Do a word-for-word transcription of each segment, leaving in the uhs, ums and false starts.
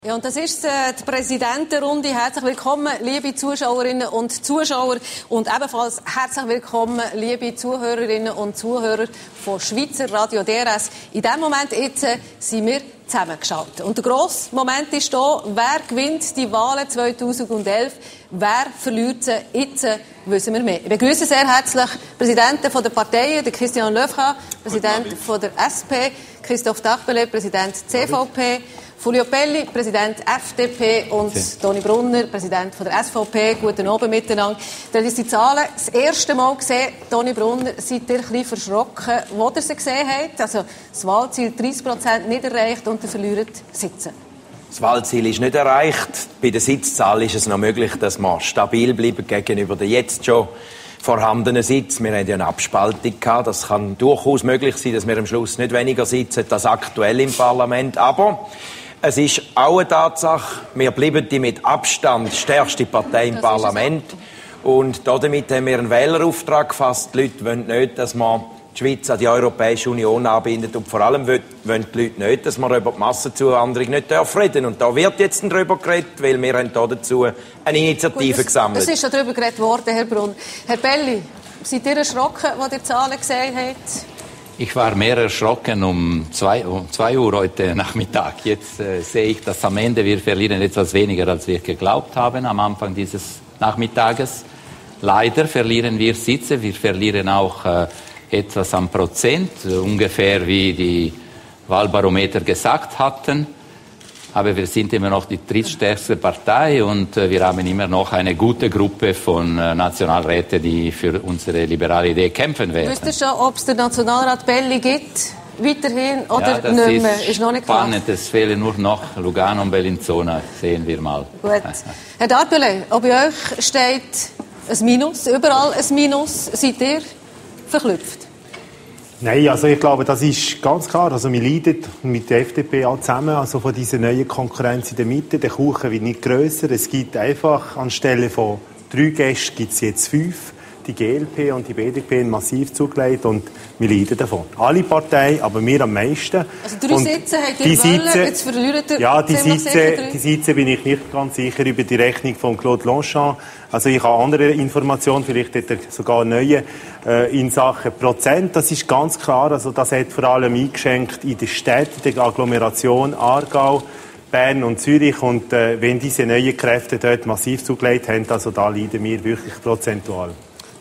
Ja, und das ist äh, die Präsidentenrunde. Herzlich willkommen, liebe Zuschauerinnen und Zuschauer. Und ebenfalls herzlich willkommen, liebe Zuhörerinnen und Zuhörer von Schweizer Radio D R S. In diesem Moment jetzt äh, sind wir zusammengeschaltet. Und der grosse Moment ist hier, wer gewinnt die Wahlen zweitausendelf, wer verliert sie, jetzt äh, wissen wir mehr. Ich begrüße sehr herzlich Präsidenten der Parteien, der Christian Löfra, Präsident von der S P, Christoph Dachbele, Präsident C V P, Fulio Pelli, Präsident F D P und okay. Toni Brunner, Präsident von der S V P. Guten Abend miteinander. Ihr habt die Zahlen das erste Mal gesehen. Toni Brunner, seid ihr ein bisschen verschrocken, wo ihr sie gesehen habt? Also das Wahlziel dreißig Prozent nicht erreicht und ihr verliert Sitze. Das Wahlziel ist nicht erreicht. Bei der Sitzzahl ist es noch möglich, dass wir stabil bleiben gegenüber den jetzt schon vorhandenen Sitzen. Wir haben ja eine Abspaltung gehabt. Das kann durchaus möglich sein, dass wir am Schluss nicht weniger sitzen als aktuell im Parlament. Aber es ist auch eine Tatsache, wir bleiben die mit Abstand stärkste Partei im Parlament. Und damit haben wir einen Wählerauftrag gefasst. Die Leute wollen nicht, dass man die Schweiz an die Europäische Union anbindet. Und vor allem wollen die Leute nicht, dass man über die Massenzuwanderung nicht reden darf. Und da wird jetzt darüber geredet, weil wir haben dazu eine Initiative Gut, gesammelt. Es ist schon darüber geredet worden, Herr Brunn. Herr Pelli, seid ihr erschrocken, als ihr die Zahlen gesehen habt? Ich war mehr erschrocken um zwei, um zwei Uhr heute Nachmittag. Jetzt äh, sehe ich, dass am Ende wir verlieren etwas weniger, als wir geglaubt haben am Anfang dieses Nachmittages. Leider verlieren wir Sitze, wir verlieren auch äh, etwas an Prozent, äh, ungefähr wie die Wahlbarometer gesagt hatten. Aber wir sind immer noch die drittstärkste Partei und äh, wir haben immer noch eine gute Gruppe von äh, Nationalräten, die für unsere liberale Idee kämpfen werden. Wisst ihr schon, ob es den Nationalrat Pelli gibt, weiterhin oder ja, das nicht mehr? Ist, ist noch nicht klar. Spannend, es fehlen nur noch Lugano und Bellinzona, sehen wir mal. Gut. Herr Darbele, ob bei euch steht ein Minus, überall ein Minus, seid ihr verklüpft? Nein, also ich glaube, das ist ganz klar. Also wir leiden mit der F D P auch zusammen, also von dieser neuen Konkurrenz in der Mitte. Der Kuchen wird nicht grösser. Es gibt einfach anstelle von drei Gästen gibt es jetzt fünf. Die G L P und die B D P haben massiv zugelegt und wir leiden davon. Alle Parteien, aber wir am meisten. Also drei und Sitze habt ihr die wollen, Sitze, jetzt verliert ihr ja, die Sitze, Sitze, die Sitze bin ich nicht ganz sicher über die Rechnung von Claude Longchamp. Also ich habe andere Informationen, vielleicht hat er sogar neue äh, in Sachen Prozent. Das ist ganz klar, also das hat vor allem eingeschenkt in den Städten, der Agglomeration Aargau, Bern und Zürich. Und äh, wenn diese neuen Kräfte dort massiv zugelegt haben, also da leiden wir wirklich prozentual.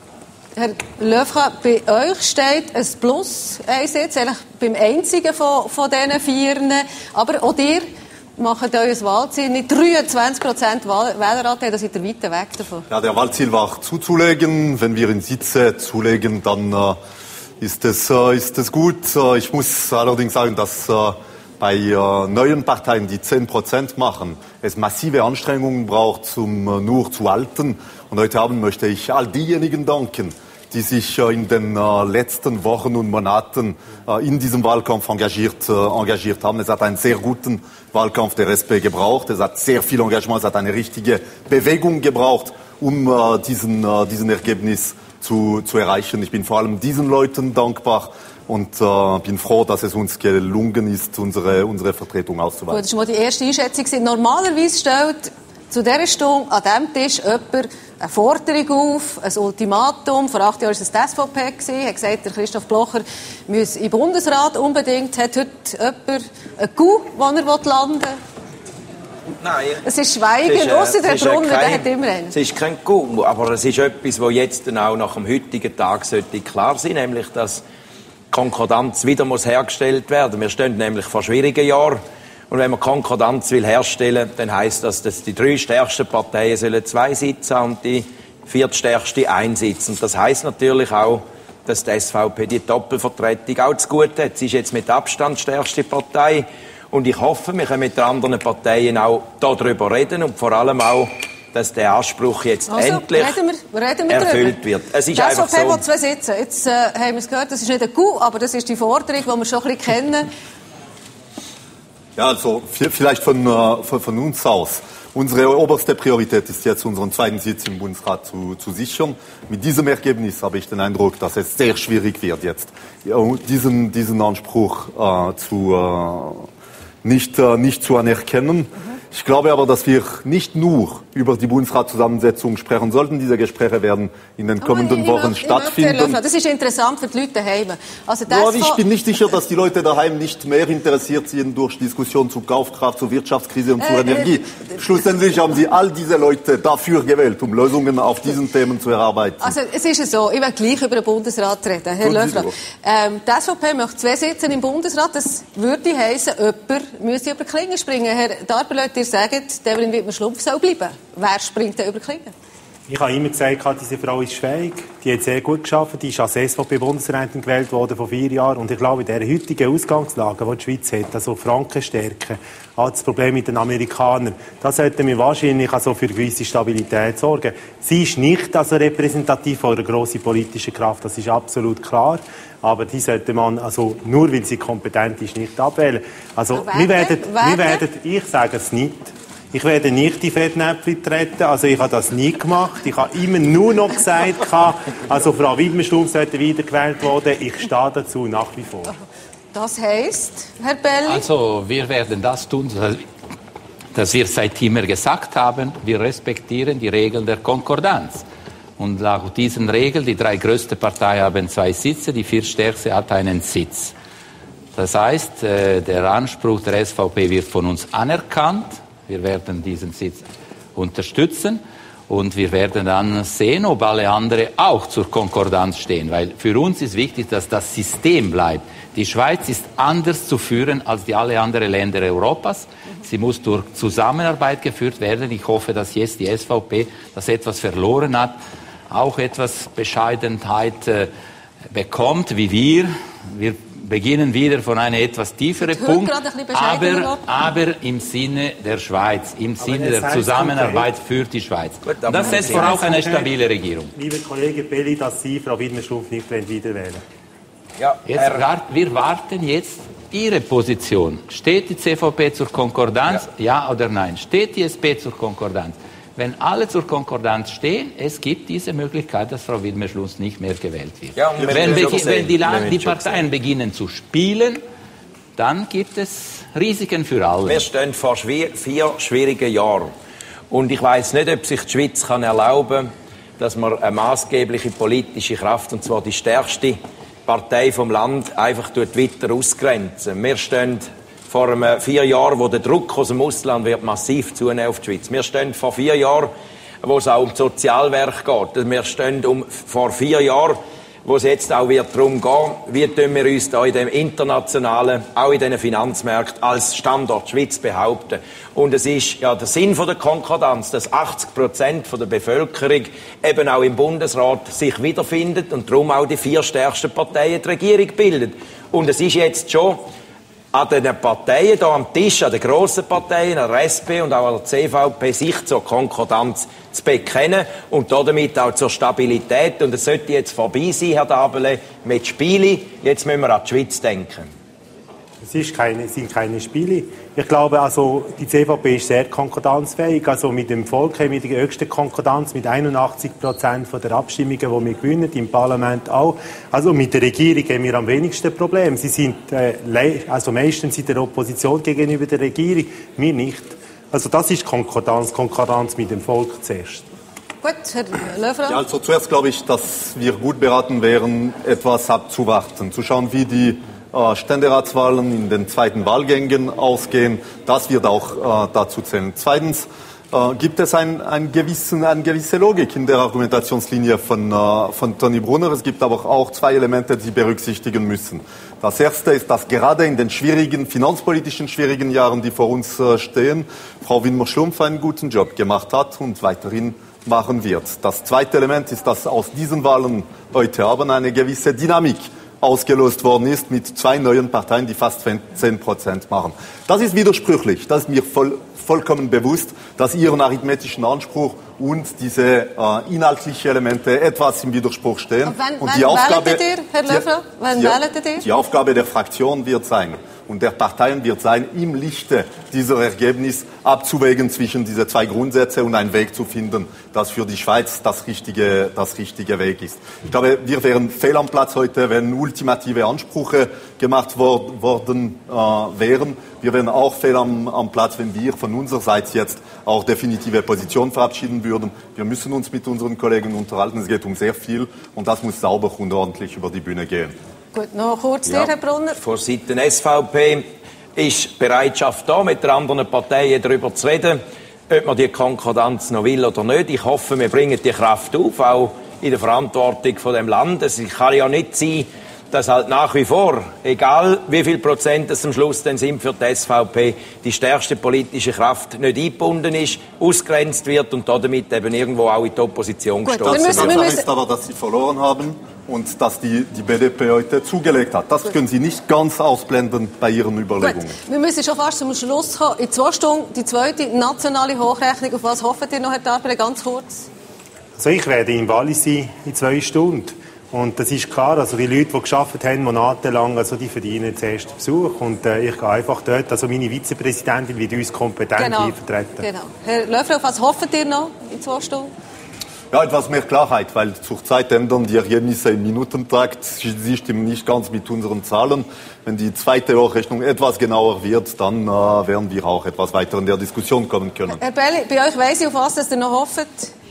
Herr Löfra, bei euch steht ein Plus, ein Sitz, eigentlich beim einzigen von, von diesen Vieren. Aber auch ihr macht euer Wahlziel nicht dreiundzwanzig Prozent Wähleranteil, da seid ihr weit weg davon. Ja, der Wahlziel war zuzulegen. Wenn wir in Sitze zulegen, dann äh, ist, es, äh, ist es gut. Äh, ich muss allerdings sagen, dass äh, bei äh, neuen Parteien, die zehn Prozent machen, es massive Anstrengungen braucht, um äh, nur zu halten. Und heute Abend möchte ich all diejenigen danken, die sich äh, in den äh, letzten Wochen und Monaten äh, in diesem Wahlkampf engagiert, äh, engagiert haben. Es hat einen sehr guten Wahlkampf der S P gebraucht. Es hat sehr viel Engagement, es hat eine richtige Bewegung gebraucht, um äh, diesen, äh, diesen Ergebnis zu, zu erreichen. Ich bin vor allem diesen Leuten dankbar. Und äh, bin froh, dass es uns gelungen ist, unsere, unsere Vertretung auszuweiten. Gut, das war mal die erste Einschätzung. Normalerweise stellt zu dieser Stunde an diesem Tisch jemand eine Forderung auf, ein Ultimatum. Vor acht Jahren war es die S V P. Er hat gesagt, der Christoph Blocher muss im Bundesrat unbedingt. Hat heute jemand einen Coup, den er landen will? Nein. Es ist Schweigen, außer der Brunner, der hat immer einen. Es ist kein Coup, aber es ist etwas, das jetzt dann auch nach dem heutigen Tag sollte klar sein, nämlich, dass Konkordanz wieder muss hergestellt werden. Wir stehen nämlich vor schwierigen Jahren. Und wenn man Konkordanz will herstellen, dann heisst das, dass die drei stärksten Parteien sollen zwei Sitze haben und die viertstärkste einen Sitz. Und das heisst natürlich auch, dass die S V P die Doppelvertretung auch zu gut hat. Sie ist jetzt mit Abstand die stärkste Partei. Und ich hoffe, wir können mit den anderen Parteien auch darüber reden und vor allem auch, dass der Anspruch jetzt also, endlich reden wir, reden wir erfüllt drüber. wird. Es ist die einfach S V P so. will zwei Sitze. Jetzt äh, haben wir es gehört, das ist nicht ein Coup, aber das ist die Forderung, die wir schon ein bisschen kennen. Ja, also vielleicht von, von, von uns aus. Unsere oberste Priorität ist jetzt, unseren zweiten Sitz im Bundesrat zu, zu sichern. Mit diesem Ergebnis habe ich den Eindruck, dass es sehr schwierig wird, jetzt diesen, diesen Anspruch äh, zu, äh, nicht, äh, nicht zu anerkennen. Mhm. Ich glaube aber, dass wir nicht nur über die Bundesratszusammensetzung sprechen sollten. Diese Gespräche werden in den kommenden aber Wochen ich, ich stattfinden. Löffler, das ist interessant für die Leute daheim. Also das ja, ich bin nicht sicher, dass die Leute daheim nicht mehr interessiert sind durch Diskussionen zu Kaufkraft, zur Wirtschaftskrise und zur äh, Energie. Äh, Schlussendlich haben Sie all diese Leute dafür gewählt, um Lösungen auf diesen Themen zu erarbeiten. Also es ist ja so, ich will gleich über den Bundesrat reden, Herr Löffler. Ähm, die S V P möchte zwei Sitze im Bundesrat. Das würde heissen, jemand müsste über die Klinge springen. Herr Darbelöt, ihr sagt, Evelyn Wittmer-Schlumpf soll bleiben. Wer springt denn über die Klinge? Ich habe immer gesagt, diese Frau ist fähig. Die hat sehr gut gearbeitet. Die ist als S V P-Bundesrätin gewählt worden vor vier Jahren. Und ich glaube, in der heutigen Ausgangslage, die die Schweiz hat, also Frankenstärke, hat das Problem mit den Amerikanern, da sollten wir wahrscheinlich also für gewisse Stabilität sorgen. Sie ist nicht also repräsentativ von einer grossen politischen Kraft, das ist absolut klar. Aber die sollte man, also nur weil sie kompetent ist, nicht abwählen. Also wir werden, wir werden, ich sage es nicht, ich werde nicht die Fettnäpfchen treten, also ich habe das nie gemacht. Ich habe immer nur noch gesagt, also Frau Wittmer-Schlumpf sollte wiedergewählt werden. Ich stehe dazu nach wie vor. Das heisst, Herr Belli? Also wir werden das tun, das wir seit immer gesagt haben. Wir respektieren die Regeln der Konkordanz. Und laut diesen Regeln, die drei größte Parteien haben zwei Sitze, die viertstärkste hat einen Sitz. Das heißt, der Anspruch der S V P wird von uns anerkannt. Wir werden diesen Sitz unterstützen und wir werden dann sehen, ob alle anderen auch zur Konkordanz stehen. Weil für uns ist wichtig, dass das System bleibt. Die Schweiz ist anders zu führen als die alle anderen Länder Europas. Sie muss durch Zusammenarbeit geführt werden. Ich hoffe, dass jetzt die S V P das etwas verloren hat, auch etwas Bescheidenheit äh, bekommt, wie wir. Wir beginnen wieder von einem etwas tieferen Punkt, aber, aber im Sinne der Schweiz, im Sinne der Zusammenarbeit für die Schweiz. Und das setzt voraus eine stabile Regierung. Lieber Kollege Belli, dass Sie Frau Wittmer-Schlumpf nicht wiederwählen. Ja, jetzt, wir warten jetzt Ihre Position. Steht die C V P zur Konkordanz? Ja, ja oder nein? Steht die S P zur Konkordanz? Wenn alle zur Konkordanz stehen, es gibt diese Möglichkeit, dass Frau Wittmer-Schlumpf nicht mehr gewählt wird. Ja, wenn, wenn, wenn die, die Parteien beginnen zu spielen, dann gibt es Risiken für alle. Wir stehen vor vier schwierigen Jahren. Und ich weiss nicht, ob sich die Schweiz kann erlauben kann, dass man eine maßgebliche politische Kraft, und zwar die stärkste Partei vom Land, einfach weiter ausgrenzen. Wir stehen vor einem vier Jahren, wo der Druck aus dem Ausland wird massiv zunehmen auf die Schweiz. Wir stehen vor vier Jahren, wo es auch um das Sozialwerk geht. Wir stehen um, vor vier Jahren, wo es jetzt auch wird darum gehen, wie tun wir uns da in dem internationalen, auch in diesen Finanzmärkten als Standort Schweiz behaupten. Und es ist ja der Sinn von der Konkordanz, dass achtzig Prozent von der Bevölkerung eben auch im Bundesrat sich wiederfindet und darum auch die vier stärksten Parteien die Regierung bilden. Und es ist jetzt schon an den Parteien hier am Tisch, an den grossen Parteien, an der S P und auch an der C V P, sich zur Konkordanz zu bekennen und damit auch zur Stabilität. Und es sollte jetzt vorbei sein, Herr Dabele, mit Spielen. Jetzt müssen wir an die Schweiz denken. Es ist keine, sind keine Spiele. Ich glaube, also, die C V P ist sehr konkordanzfähig. Also mit dem Volk haben wir die höchste Konkordanz mit einundachtzig Prozent der Abstimmungen, die wir gewinnen, im Parlament auch. Also mit der Regierung haben wir am wenigsten Probleme. Sie sind äh, also meistens in der Opposition gegenüber der Regierung, wir nicht. Also das ist Konkordanz, Konkordanz mit dem Volk zuerst. Gut, Herr Löffler. Ja, also zuerst glaube ich, dass wir gut beraten wären, etwas abzuwarten, zu schauen, wie die Ständeratswahlen in den zweiten Wahlgängen ausgehen. Das wird auch äh, dazu zählen. Zweitens äh, gibt es ein, ein gewissen, eine gewisse Logik in der Argumentationslinie von, äh, von Toni Brunner. Es gibt aber auch zwei Elemente, die Sie berücksichtigen müssen. Das erste ist, dass gerade in den schwierigen, finanzpolitischen schwierigen Jahren, die vor uns äh, stehen, Frau Wittmer-Schlumpf einen guten Job gemacht hat und weiterhin machen wird. Das zweite Element ist, dass aus diesen Wahlen heute Abend eine gewisse Dynamik ausgelöst worden ist mit zwei neuen Parteien, die fast zehn Prozent machen. Das ist widersprüchlich. Das ist mir voll, vollkommen bewusst, dass Ihren arithmetischen Anspruch und diese äh, inhaltlichen Elemente etwas im Widerspruch stehen. Und wann, und wann die Aufgabe, wählt ihr, Herr Löffler? Wann die, wählt ihr? Die Aufgabe der Fraktion wird sein, und der Parteien wird sein, im Lichte dieser Ergebnis abzuwägen zwischen diese zwei Grundsätze und einen Weg zu finden, das für die Schweiz das richtige, das richtige Weg ist. Ich glaube, wir wären fehl am Platz heute, wenn ultimative Ansprüche gemacht wor- worden äh, wären. Wir wären auch fehl am, am Platz, wenn wir von unserer Seite jetzt auch definitive Position verabschieden würden. Wir müssen uns mit unseren Kollegen unterhalten. Es geht um sehr viel und das muss sauber und ordentlich über die Bühne gehen. Gut, noch kurz Ja. dir, Herr Brunner. Von Seiten S V P ist Bereitschaft da, mit den anderen Parteien darüber zu reden, ob man die Konkordanz noch will oder nicht. Ich hoffe, wir bringen die Kraft auf, auch in der Verantwortung von dem Land. Es kann ja nicht sein, dass halt nach wie vor, egal wie viel Prozent es am Schluss dann sind für die S V P, die stärkste politische Kraft nicht eingebunden ist, ausgrenzt wird und damit eben irgendwo auch in die Opposition Gut, gestoßen wir müssen- wird. wir Das ist aber, dass sie verloren haben und dass die, die B D P heute zugelegt hat. Das können Sie nicht ganz ausblenden bei Ihren Gut, Überlegungen. wir müssen schon fast zum Schluss kommen. In zwei Stunden die zweite nationale Hochrechnung. Auf was hoffen ihr noch, Herr Tarpere, ganz kurz? Also ich werde im Wallis sein in zwei Stunden. Und das ist klar, also die Leute, die gearbeitet haben, monatelang, also die verdienen den ersten Besuch. Und äh, ich gehe einfach dort, also meine Vizepräsidentin wird uns kompetent Genau. hier vertreten. Genau. Herr Löffler, auf was hofft ihr noch in zwei Stunden? Ja, etwas mehr Klarheit, weil zurzeit ändern die Ergebnisse im Minutentakt. Sie stimmen nicht ganz mit unseren Zahlen. Wenn die zweite Hochrechnung etwas genauer wird, dann äh, werden wir auch etwas weiter in der Diskussion kommen können. Herr Belli, bei euch weiss ich, auf was ihr noch hofft.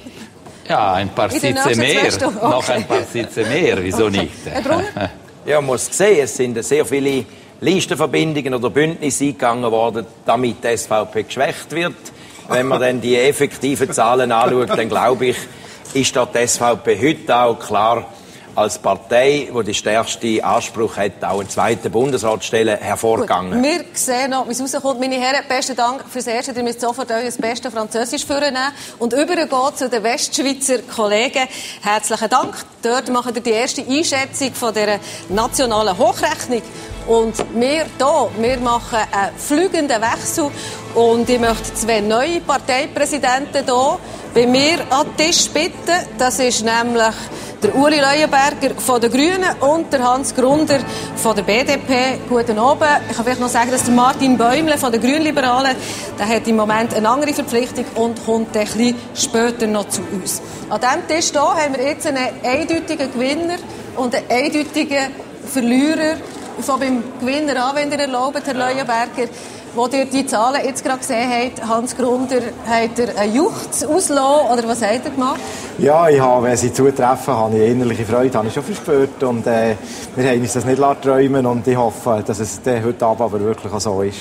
Ja, ein paar In den Sitze nächsten zwei mehr. Stunden. Noch Okay. ein paar Sitze mehr, wieso Okay. nicht? Herr Brunner? Ja, man muss sehen, es sind sehr viele Listenverbindungen oder Bündnisse eingegangen worden, damit die S V P geschwächt wird. Wenn man dann die effektiven Zahlen anschaut, dann glaube ich, ist dort die S V P heute auch klar als Partei, die den stärksten Anspruch hat, auch einen zweiten Bundesrat zu stellen, hervorgegangen. Gut, wir sehen noch, wie es rauskommt. Meine Herren, besten Dank fürs Erste. Ihr müsst sofort euer bestes Französisch vornehmen. Und übergehen zu den Westschweizer Kollegen. Herzlichen Dank. Dort machen wir die erste Einschätzung von dieser nationalen Hochrechnung. Und wir hier, wir machen einen fliegenden Wechsel. Und ich möchte zwei neue Parteipräsidenten hier bei mir an den Tisch bitten. Das ist nämlich der Uli Leuenberger von den Grünen und der Hans Grunder von der B D P. Guten Abend. Ich kann vielleicht noch sagen, dass der Martin Bäumle von den Grünliberalen, der hat im Moment eine andere Verpflichtung und kommt ein bisschen später noch zu uns. An diesem Tisch hier haben wir jetzt einen eindeutigen Gewinner und einen eindeutigen Verlierer. Ich fange beim Gewinner an, wenn ihr erlaubt, Herr Leuenberger. Wo ihr die Zahlen jetzt gerade gesehen habt, Hans Grunder, habt ihr einen Juchz ausgelassen oder was habt ihr gemacht? Ja, ich habe, wenn sie zutreffen, habe ich innerliche Freude, habe ich schon verspürt und äh, wir haben uns das nicht träumen und ich hoffe, dass es äh, heute Abend aber wirklich auch so ist.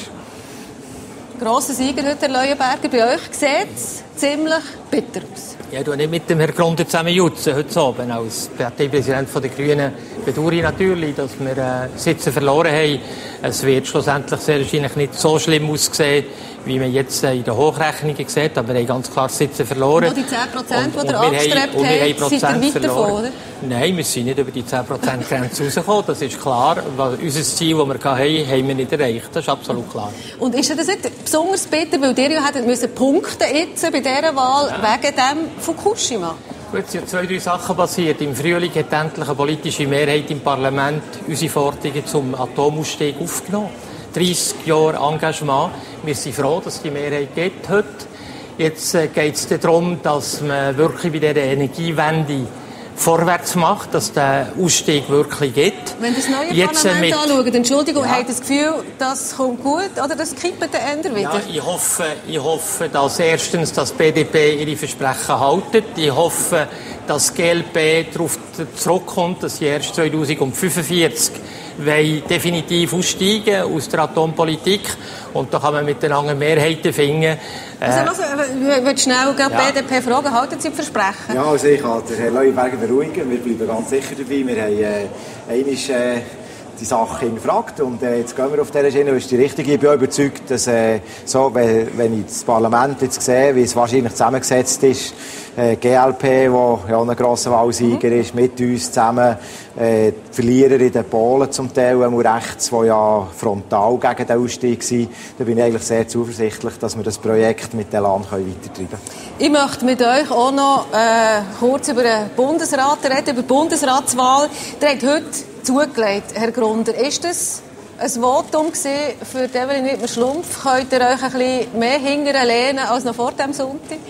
Grosser Sieger heute, Herr Leuenberger. Bei euch sieht es ziemlich bitter aus. Ja, ich tue nicht mit dem Herrn Grunder zusammen jutzen heute Abend. Als Parteipräsident der Grünen bedauere ich natürlich, dass wir äh, Sitze verloren haben. Es wird schlussendlich sehr wahrscheinlich nicht so schlimm aussehen, wie man jetzt äh, in den Hochrechnungen sieht. Aber wir haben ganz klar Sitze verloren. Nur die zehn Prozent, die ihr wir angestrebt haben, und wir haben habt, seid ihr Prozent weit davon, verloren. oder? Nein, wir sind nicht über die zehn Prozent Grenze rausgekommen. Das ist klar. Weil unser Ziel, das wir hatten, haben wir nicht erreicht. Das ist absolut klar. Und ist das nicht besonders bitter, weil ihr ja hättet müssen punkten jetzt bei dieser Wahl wegen dem Fukushima? Gut, es sind zwei, drei Sachen passiert. Im Frühling hat endlich eine politische Mehrheit im Parlament unsere Forderungen zum Atomausstieg aufgenommen. dreissig Jahre Engagement. Wir sind froh, dass es die Mehrheit gibt heute. Jetzt äh, geht es darum, dass man wirklich bei dieser Energiewende vorwärts macht, dass der Ausstieg wirklich geht. Wenn ihr das neue Jetzt, äh, Parlament mit- anschaut, Entschuldigung, Ja. habt ihr das Gefühl, das kommt gut oder das kippt dann eher wieder? Ja, ich hoffe, ich hoffe, dass erstens das B D P ihre Versprechen haltet. Ich hoffe, dass G L P darauf zurückkommt, dass sie erst zweitausendfünfundvierzig wollen definitiv aussteigen aus der Atompolitik. Und da kann man miteinander Mehrheiten finden. Äh, Also, also, ich würde schnell gerade Ja. B D P fragen, halten Sie die Versprechen? Ja, also ich kann den Herrn Leuenberger beruhigen, wir bleiben ganz sicher dabei. Wir haben äh, einmal äh, die Sache hinterfragt und äh, jetzt gehen wir auf dieser Schiene, das ist die richtige. Ich bin auch überzeugt, dass äh, so, wenn, wenn ich das Parlament jetzt sehe, wie es wahrscheinlich zusammengesetzt ist, äh, G L P, der ja auch ein grosser Wahlsieger ist, mit uns zusammen, äh, die Verlierer in den Polen zum Teil, einmal rechts, die ja frontal gegen den Ausstieg waren, da bin ich eigentlich sehr zuversichtlich, dass wir das Projekt mit Elan weitertreiben können. Ich möchte mit euch auch noch äh, kurz über den Bundesrat reden, über die Bundesratswahl. Ihr habt heute zugelegt, Herr Grunder. Ist das ein Votum für Evelyn Wiedmer-Schlumpf. Könnt ihr euch ein bisschen mehr hinterher lehnen als noch vor dem Sonntag?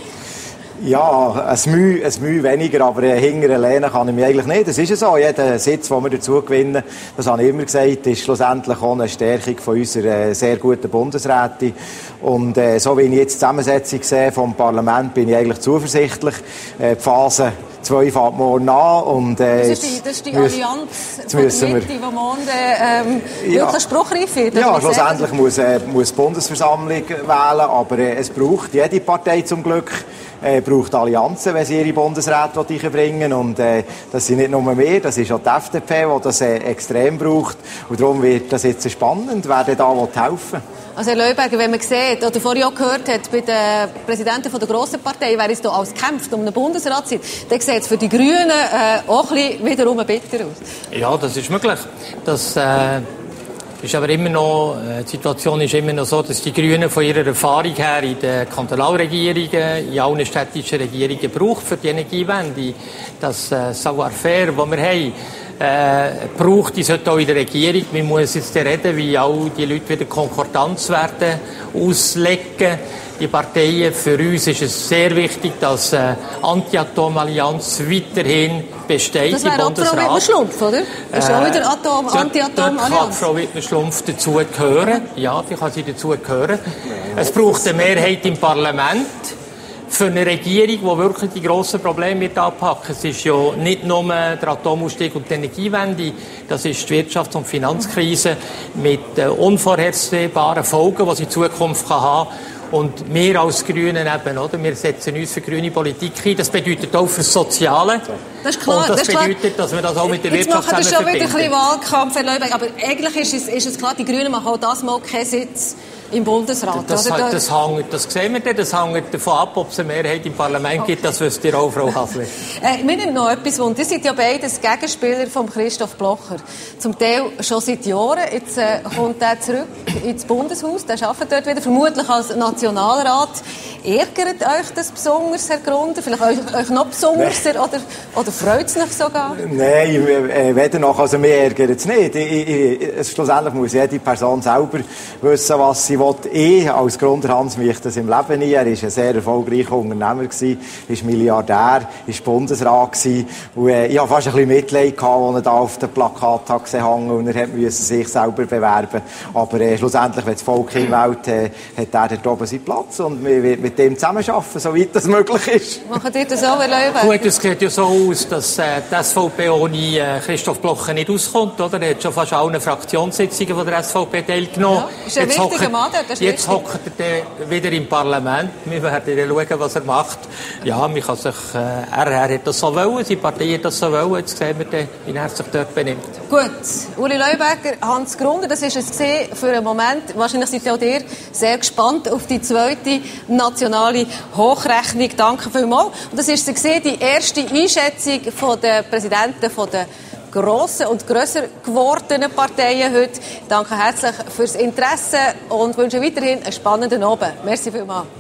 Ja, ein Mühe, ein Mühe weniger, aber äh, hinterher lehnen kann ich mich eigentlich nicht. Das ist ja so. Jeder Sitz, den wir dazu gewinnen, das habe ich immer gesagt, ist schlussendlich auch eine Stärkung von unserer äh, sehr guten Bundesrätin. Und äh, so wie ich jetzt die Zusammensetzung sehe vom Parlament, bin ich eigentlich zuversichtlich. Äh, die Phase zwei fängt morgen an. Und, äh, das ist die, das ist die Allianz von der Mitte, die morgen ähm, ja, wirklich spruchreif wird. Ja, schlussendlich muss, äh, muss die Bundesversammlung wählen, aber äh, es braucht jede Partei zum Glück. Äh, braucht Allianzen, wenn sie ihre Bundesräte einbringen. Und äh, das sind nicht nur wir, das ist auch die F D P, die das äh, extrem braucht. Und darum wird das jetzt spannend, wer da helfen will. Also Herr Leuberger, wenn man sieht, oder vorhin auch gehört hat, bei den Präsidenten der grossen Partei, wer es hier alles kämpft um einen Bundesratssitz, dann sieht es für die Grünen äh, auch ein bisschen wiederum bitter aus. Ja, das ist möglich. Das äh, ist aber immer noch, äh, die Situation ist immer noch so, dass die Grünen von ihrer Erfahrung her in den Kantonalregierungen, in allen städtischen Regierungen braucht für die Energiewende. Das äh, Savoir-faire, das wir haben, äh, braucht, die sollte auch in der Regierung. Man muss jetzt reden, wie all die Leute wieder Konkordanz werden auslegen. Die Parteien, für uns ist es sehr wichtig, dass äh, Anti-Atom-Allianz weiterhin besteht. Das wäre auch Frau Wiedmer-Schlumpf, oder? Ist äh, auch wieder Atom, Anti-Atom-Allianz. Dort kann Frau Wiedmer-Schlumpf dazu gehören. Ja, die kann sie dazu gehören. Es braucht eine Mehrheit im Parlament für eine Regierung, die wirklich die grossen Probleme wird anpacken. Es ist ja nicht nur der Atomausstieg und die Energiewende, das ist die Wirtschafts- und Finanzkrise mit äh, unvorhersehbaren Folgen, die sie in Zukunft kann haben kann. Und wir als Grünen eben, oder? Wir setzen uns für grüne Politik ein. Das bedeutet auch für das Soziale. Das ist klar. Und das, das bedeutet, klar, dass wir das auch mit der Jetzt Wirtschaft zusammen verbinden. Jetzt machen wir schon wieder ein bisschen Wahlkampf, Herr Leuberger. Aber eigentlich ist es, ist es klar, die Grünen machen auch das mal keinen Sitz im Bundesrat. Das, oder? das, das, hängt, das sehen wir dann. Das hängt davon ab, ob es eine Mehrheit im Parlament gibt. Das wisst ihr auch, Frau Hasler. äh, mir nimmt noch etwas Wunder. Ihr seid ja beides Gegenspieler von Christoph Blocher. Zum Teil schon seit Jahren. Jetzt äh, kommt er zurück ins Bundeshaus. Der arbeitet dort wieder, vermutlich als Nationalrat. Ärgert euch das besonders, Herr Grunder? Vielleicht euch, euch noch besonders? Nee. Oder, oder freut es euch sogar? Nein, äh, weder noch. Also, mir ärgert es nicht. Ich, ich, ich, schlussendlich muss jede Person selber wissen, was sie will. Ich, als Grunder Hans, mich das im Leben nie. Er war ein sehr erfolgreicher Unternehmer, ist Milliardär, ist Bundesrat gewesen. Und, äh, ich hatte fast ein bisschen Mitleid gehabt, als er da auf dem Plakat hat gehangen und er musste sich selber bewerben. Aber äh, schlussendlich, wenn das Volk ihn wählt, äh, hat er dort oben seinen Platz und wir werden mit dem zusammenarbeiten, soweit das möglich ist. Machen ihr das auch, Herr Leuberger? Gut, es sieht ja so aus, dass äh, die S V P ohne äh, Christoph Blocher nicht auskommt, oder? Er hat schon fast alle Fraktionssitzungen von der S V P teilgenommen. Ja, ist ein jetzt wichtiger hockt, Mann, das ist Jetzt wichtig. hockt er wieder im Parlament. Wir werden dann schauen, was er macht. Ja, man kann sich, äh, er, er hat das so wollen, seine Partei hat das so wollen. Jetzt sehen wir dann, wie er sich dort benimmt. Gut, Uli Leuberger, Hans Grunder, das ist es gesehen für einen Moment. Wahrscheinlich seid auch ihr sehr gespannt auf die zweite nationale Hochrechnung. Danke vielmals. Und das ist sie gesehen, die erste Einschätzung von der Präsidenten von der grossen und grösser gewordenen Parteien heute. Danke herzlich fürs Interesse und wünsche weiterhin einen spannenden Abend. Merci vielmals.